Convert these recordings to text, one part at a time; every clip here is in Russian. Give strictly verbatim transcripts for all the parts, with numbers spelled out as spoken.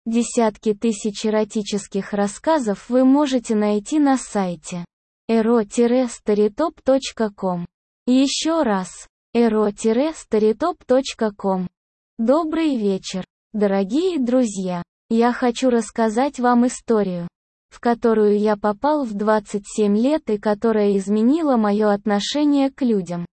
Десятки тысяч эротических рассказов вы можете найти на сайте эро старитоп точка ком. Еще раз, эро старитоп точка ком. Добрый вечер, дорогие друзья. Я хочу рассказать вам историю, в которую я попал в двадцать семь лет и которая изменила мое отношение к людям.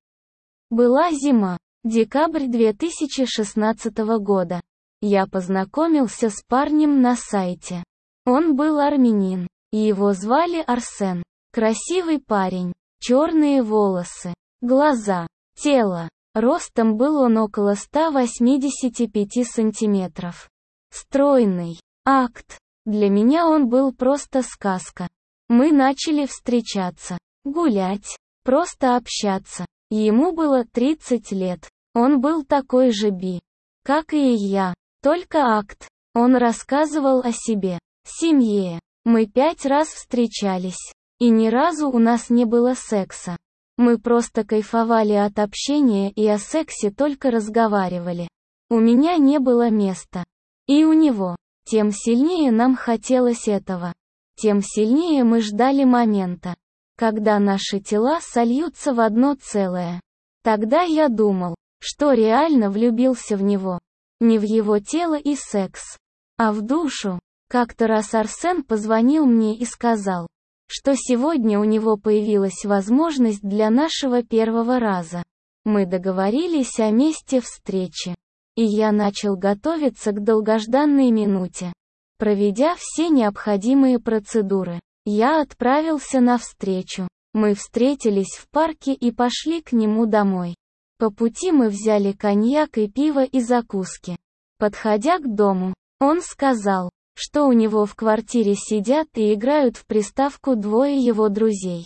Была зима, декабрь две тысячи шестнадцатого года. Я познакомился с парнем на сайте. Он был армянин, и его звали Арсен. Красивый парень, черные волосы, глаза, тело. Ростом был он около ста восьмидесяти пяти сантиметров. Стройный. Акт. Для меня он был просто сказка. Мы начали встречаться, гулять, просто общаться. Ему было тридцать лет. Он был такой же би, как и я. Только акт. Он рассказывал о себе, семье. Мы пять раз встречались. И ни разу у нас не было секса. Мы просто кайфовали от общения и о сексе только разговаривали. У меня не было места. И у него. Тем сильнее нам хотелось этого. Тем сильнее мы ждали момента, когда наши тела сольются в одно целое. Тогда я думал, что реально влюбился в него. Не в его тело и секс, а в душу. Как-то раз Арсен позвонил мне и сказал, что сегодня у него появилась возможность для нашего первого раза. Мы договорились о месте встречи. И я начал готовиться к долгожданной минуте. Проведя все необходимые процедуры, я отправился на встречу. Мы встретились в парке и пошли к нему домой. По пути мы взяли коньяк и пиво и закуски. Подходя к дому, он сказал, что у него в квартире сидят и играют в приставку двое его друзей.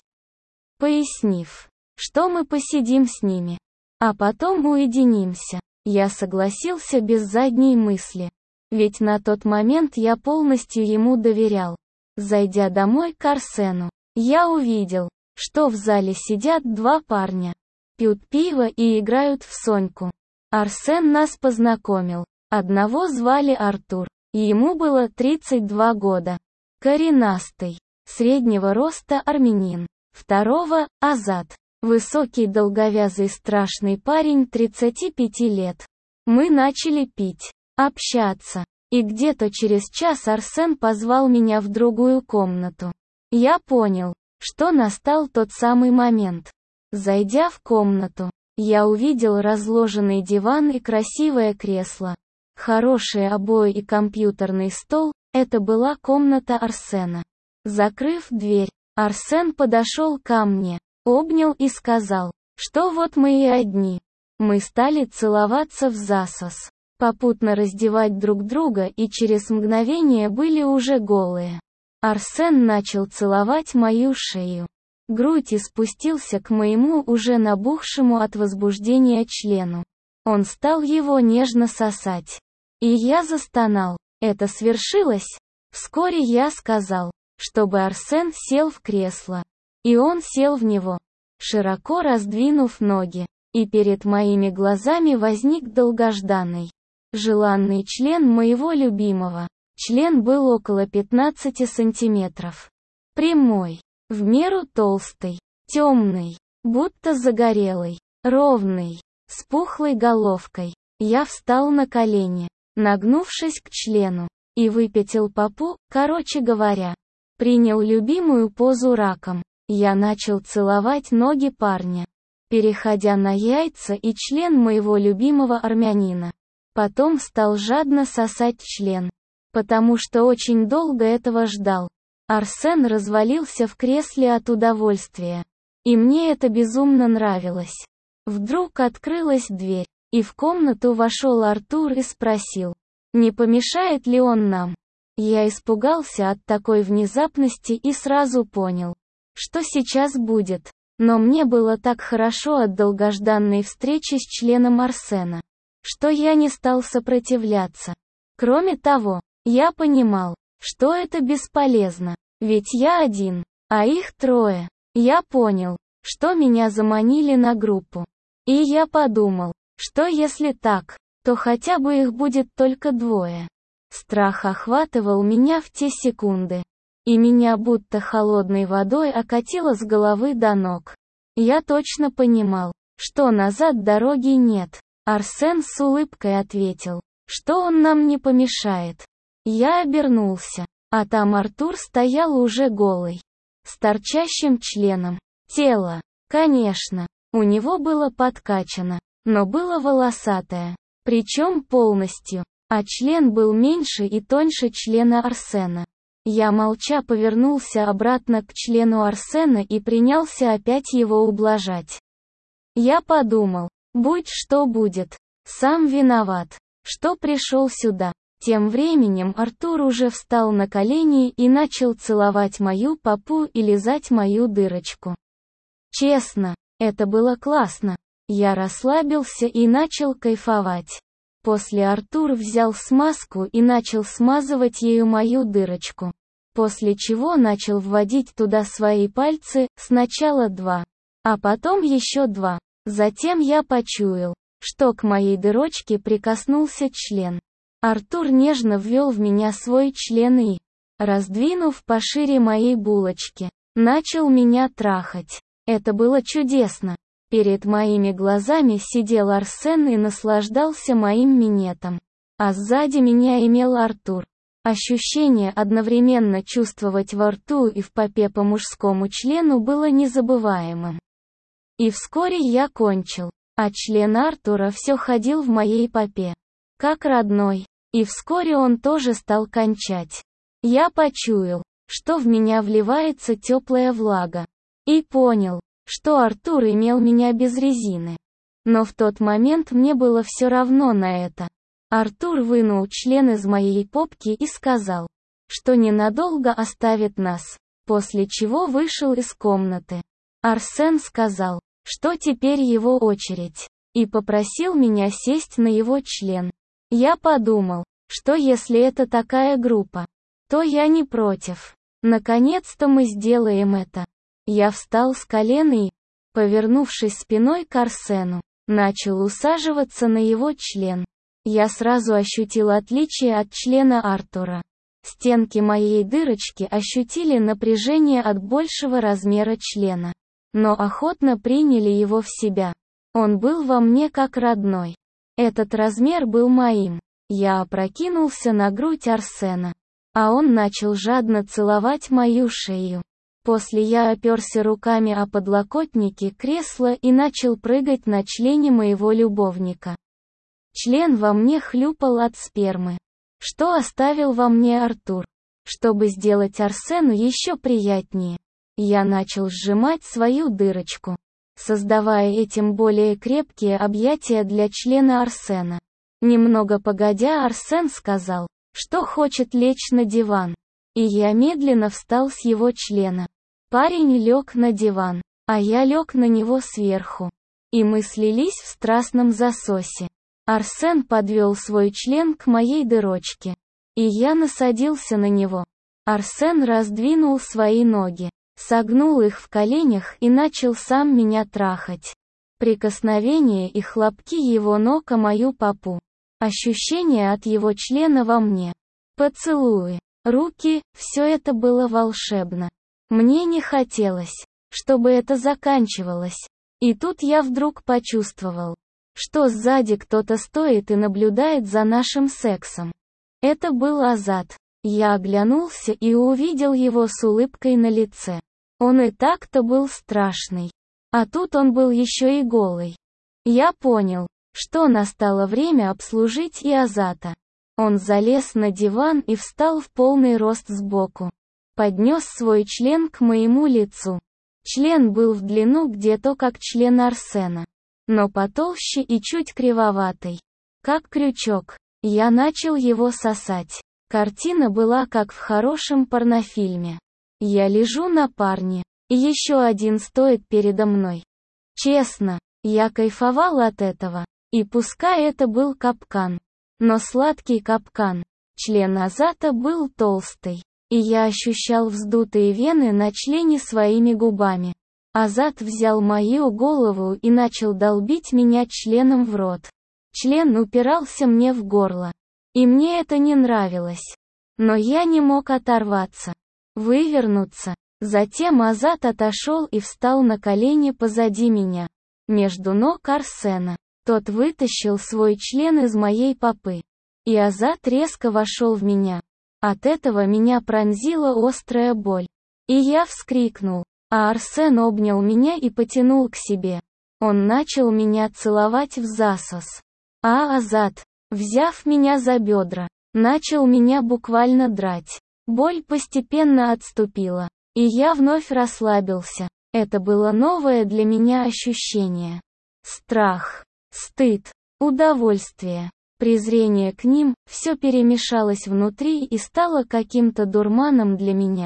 Пояснив, что мы посидим с ними, а потом уединимся, я согласился без задней мысли. Ведь на тот момент я полностью ему доверял. Зайдя домой к Арсену, я увидел, что в зале сидят два парня. Пьют пиво и играют в Соньку. Арсен нас познакомил. Одного звали Артур, и ему было тридцать два года. Коренастый, среднего роста армянин. Второго – Азат. Высокий долговязый страшный парень тридцати пяти лет. Мы начали пить, общаться. И где-то через час Арсен позвал меня в другую комнату. Я понял, что настал тот самый момент. Зайдя в комнату, я увидел разложенный диван и красивое кресло. Хорошие обои и компьютерный стол – это была комната Арсена. Закрыв дверь, Арсен подошел ко мне, обнял и сказал, что вот мы и одни. Мы стали целоваться в засос, попутно раздевать друг друга и через мгновение были уже голые. Арсен начал целовать мою шею, грудь и спустился к моему уже набухшему от возбуждения члену. Он стал его нежно сосать. И я застонал. Это свершилось. Вскоре я сказал, чтобы Арсен сел в кресло. И он сел в него, широко раздвинув ноги. И перед моими глазами возник долгожданный, желанный член моего любимого. Член был около пятнадцати сантиметров. Прямой, в меру толстый, темный, будто загорелый, ровный, с пухлой головкой. Я встал на колени, нагнувшись к члену, и выпятил попу, короче говоря. Принял любимую позу раком. Я начал целовать ноги парня, переходя на яйца и член моего любимого армянина. Потом стал жадно сосать член, потому что очень долго этого ждал. Арсен развалился в кресле от удовольствия. И мне это безумно нравилось. Вдруг открылась дверь, и в комнату вошел Артур и спросил, не помешает ли он нам. Я испугался от такой внезапности и сразу понял, что сейчас будет. Но мне было так хорошо от долгожданной встречи с членом Арсена, что я не стал сопротивляться. Кроме того, я понимал, что это бесполезно, ведь я один, а их трое. Я понял, что меня заманили на группу. И я подумал, что если так, то хотя бы их будет только двое. Страх охватывал меня в те секунды. И меня будто холодной водой окатило с головы до ног. Я точно понимал, что назад дороги нет. Арсен с улыбкой ответил, что он нам не помешает. Я обернулся, а там Артур стоял уже голый, с торчащим членом. Тело, конечно, у него было подкачано, но было волосатое, причем полностью, а член был меньше и тоньше члена Арсена. Я молча повернулся обратно к члену Арсена и принялся опять его ублажать. Я подумал, будь что будет, сам виноват, что пришел сюда. Тем временем Артур уже встал на колени и начал целовать мою попу и лизать мою дырочку. Честно, это было классно. Я расслабился и начал кайфовать. После Артур взял смазку и начал смазывать ею мою дырочку. После чего начал вводить туда свои пальцы, сначала два, а потом еще два. Затем я почуял, что к моей дырочке прикоснулся член. Артур нежно ввел в меня свой член и, раздвинув пошире моей булочки, начал меня трахать. Это было чудесно. Перед моими глазами сидел Арсен и наслаждался моим минетом. А сзади меня имел Артур. Ощущение одновременно чувствовать во рту и в попе по мужскому члену было незабываемым. И вскоре я кончил, а член Артура все ходил в моей попе, как родной. И вскоре он тоже стал кончать. Я почуял, что в меня вливается теплая влага. И понял, что Артур имел меня без резины. Но в тот момент мне было все равно на это. Артур вынул член из моей попки и сказал, что ненадолго оставит нас, после чего вышел из комнаты. Арсен сказал, что теперь его очередь, и попросил меня сесть на его член. Я подумал, что если это такая группа, то я не против. Наконец-то мы сделаем это. Я встал с колен и, повернувшись спиной к Арсену, начал усаживаться на его член. Я сразу ощутил отличие от члена Артура. Стенки моей дырочки ощутили напряжение от большего размера члена, но охотно приняли его в себя. Он был во мне как родной. Этот размер был моим. Я опрокинулся на грудь Арсена, а он начал жадно целовать мою шею. После я оперся руками о подлокотники кресла и начал прыгать на члене моего любовника. Член во мне хлюпал от спермы, что оставил во мне Артур. Чтобы сделать Арсену еще приятнее, я начал сжимать свою дырочку, создавая этим более крепкие объятия для члена Арсена. Немного погодя Арсен сказал, что хочет лечь на диван. И я медленно встал с его члена. Парень лег на диван, а я лег на него сверху. И мы слились в страстном засосе. Арсен подвел свой член к моей дырочке. И я насадился на него. Арсен раздвинул свои ноги, согнул их в коленях и начал сам меня трахать. Прикосновения и хлопки его ног о мою попу. Ощущения от его члена во мне. Поцелуи, руки, все это было волшебно. Мне не хотелось, чтобы это заканчивалось. И тут я вдруг почувствовал, что сзади кто-то стоит и наблюдает за нашим сексом. Это был Азат. Я оглянулся и увидел его с улыбкой на лице. Он и так-то был страшный. А тут он был еще и голый. Я понял, что настало время обслужить и Азата. Он залез на диван и встал в полный рост сбоку. Поднес свой член к моему лицу. Член был в длину где-то как член Арсена, но потолще и чуть кривоватый, как крючок. Я начал его сосать. Картина была как в хорошем порнофильме. Я лежу на парне, и еще один стоит передо мной. Честно, я кайфовал от этого. И пускай это был капкан, но сладкий капкан. Член Азата был толстый, и я ощущал вздутые вены на члене своими губами. Азат взял мою голову и начал долбить меня членом в рот. Член упирался мне в горло. И мне это не нравилось. Но я не мог оторваться, вывернуться. Затем Азат отошел и встал на колени позади меня, между ног Арсена. Тот вытащил свой член из моей попы. И Азат резко вошел в меня. От этого меня пронзила острая боль. И я вскрикнул, а Арсен обнял меня и потянул к себе. Он начал меня целовать в засос. А Азат, взяв меня за бедра, начал меня буквально драть. Боль постепенно отступила, и я вновь расслабился. Это было новое для меня ощущение. Страх, стыд, удовольствие, презрение к ним, все перемешалось внутри и стало каким-то дурманом для меня.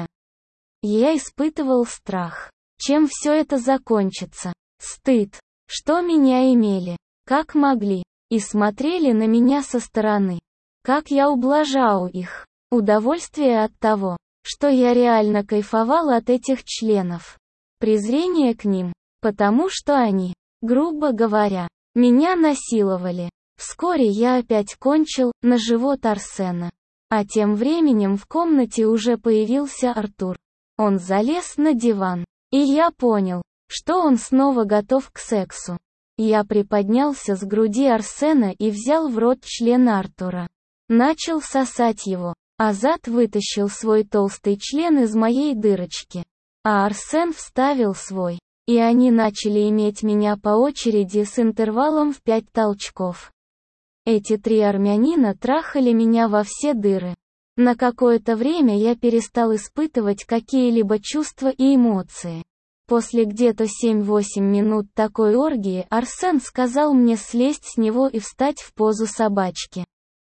Я испытывал страх. Чем все это закончится? Стыд. Что меня имели? Как могли? И смотрели на меня со стороны. Как я ублажал их. Удовольствие от того, что я реально кайфовал от этих членов. Презрение к ним, потому что они, грубо говоря, меня насиловали. Вскоре я опять кончил на живот Арсена. А тем временем в комнате уже появился Артур. Он залез на диван. И я понял, что он снова готов к сексу. Я приподнялся с груди Арсена и взял в рот член Артура. Начал сосать его. Азат вытащил свой толстый член из моей дырочки. А Арсен вставил свой. И они начали иметь меня по очереди с интервалом в пять толчков. Эти три армянина трахали меня во все дыры. На какое-то время я перестал испытывать какие-либо чувства и эмоции. После где-то семь-восемь минут такой оргии Арсен сказал мне слезть с него и встать в позу собачки.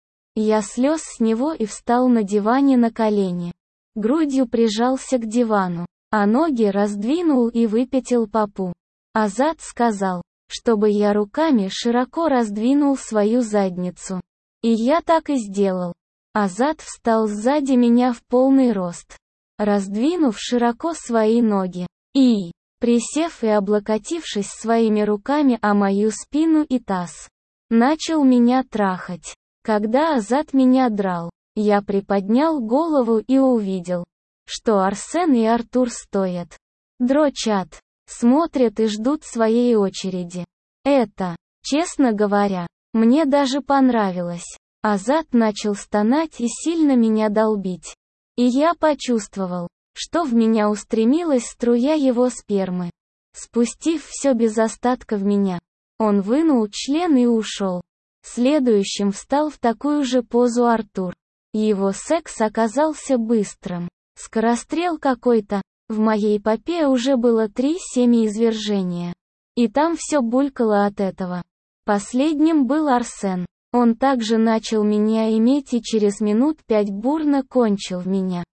Я слез с него и встал на диване на колени. Грудью прижался к дивану, а ноги раздвинул и выпятил попу. Азат сказал, чтобы я руками широко раздвинул свою задницу. И я так и сделал. Азат встал сзади меня в полный рост, раздвинув широко свои ноги. И, присев и облокотившись своими руками о мою спину и таз, начал меня трахать. Когда Азат меня драл, я приподнял голову и увидел, что Арсен и Артур стоят, дрочат, смотрят и ждут своей очереди. Это, честно говоря, мне даже понравилось. Азат начал стонать и сильно меня долбить. И я почувствовал, что в меня устремилась струя его спермы. Спустив все без остатка в меня, он вынул член и ушел. Следующим встал в такую же позу Артур. Его секс оказался быстрым. Скорострел какой-то. В моей попе уже было три семяизвержения. И там все булькало от этого. Последним был Арсен. Он также начал меня иметь и через минут пять бурно кончил в меня.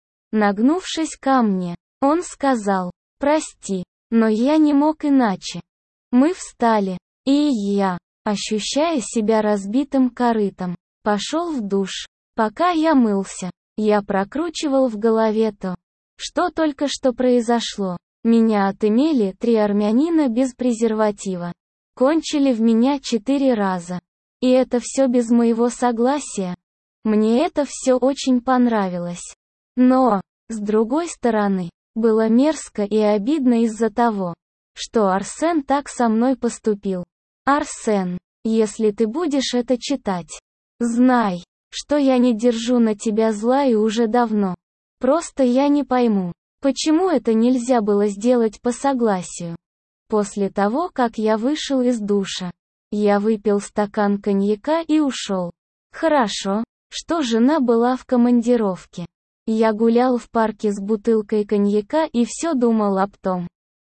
Нагнувшись ко мне, он сказал: «Прости, но я не мог иначе». Мы встали, и я, ощущая себя разбитым корытом, пошел в душ. Пока я мылся, я прокручивал в голове то, что только что произошло. Меня отымели три армянина без презерватива. Кончили в меня четыре раза. И это все без моего согласия. Мне это все очень понравилось. Но, с другой стороны, было мерзко и обидно из-за того, что Арсен так со мной поступил. Арсен, если ты будешь это читать, знай, что я не держу на тебя зла и уже давно. Просто я не пойму, почему это нельзя было сделать по согласию. После того, как я вышел из душа, я выпил стакан коньяка и ушел. Хорошо, что жена была в командировке. Я гулял в парке с бутылкой коньяка и все думал об том,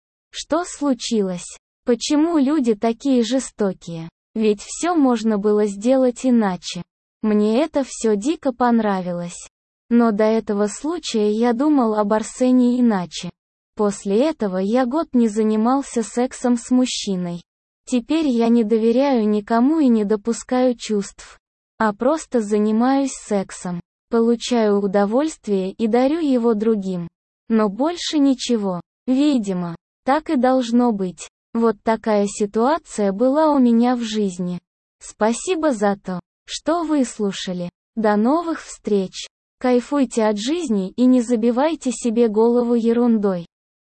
что случилось. Почему люди такие жестокие? Ведь все можно было сделать иначе. Мне это все дико понравилось. Но до этого случая я думал об Арсене иначе. После этого я год не занимался сексом с мужчиной. Теперь я не доверяю никому и не допускаю чувств. А просто занимаюсь сексом. Получаю удовольствие и дарю его другим. Но больше ничего. Видимо, так и должно быть. Вот такая ситуация была у меня в жизни. Спасибо за то, что выслушали. До новых встреч! Кайфуйте от жизни и не забивайте себе голову ерундой.